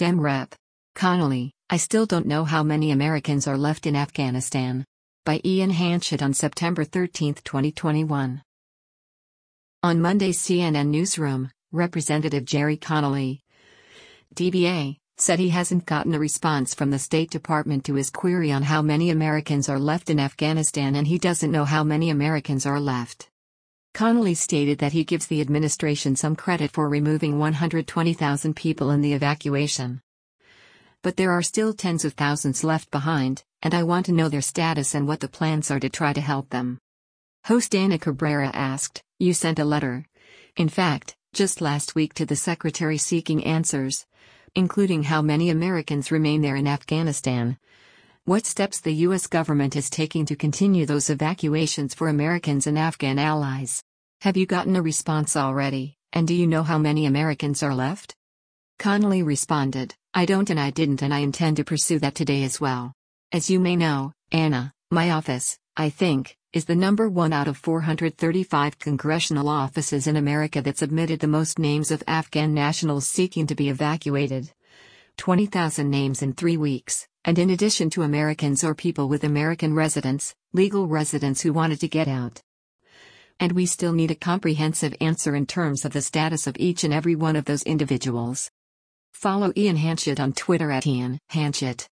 Dem Rep. Connolly, I still don't know how many Americans are left in Afghanistan. By Ian Hanchett on September 13, 2021. On Monday's CNN newsroom, Representative Gerry Connolly, DBA, said he hasn't gotten a response from the State Department to his query on how many Americans are left in Afghanistan, and he doesn't know how many Americans are left. Connolly stated that he gives the administration some credit for removing 120,000 people in the evacuation. But there are still tens of thousands left behind, and I want to know their status and what the plans are to try to help them. Host Ana Cabrera asked, "You sent a letter? In fact, just last week to the Secretary seeking answers, including how many Americans remain there in Afghanistan. What steps the U.S. government is taking to continue those evacuations for Americans and Afghan allies? Have you gotten a response already, and do you know how many Americans are left?" Connolly responded, "I don't and I didn't, and I intend to pursue that today as well. As you may know, Anna, my office, I think, is the number one out of 435 congressional offices in America that submitted the most names of Afghan nationals seeking to be evacuated. 20,000 names in 3 weeks, and in addition to Americans or people with American residence, legal residents who wanted to get out. And we still need a comprehensive answer in terms of the status of each and every one of those individuals." Follow Ian Hanchett on Twitter @IanHanchett.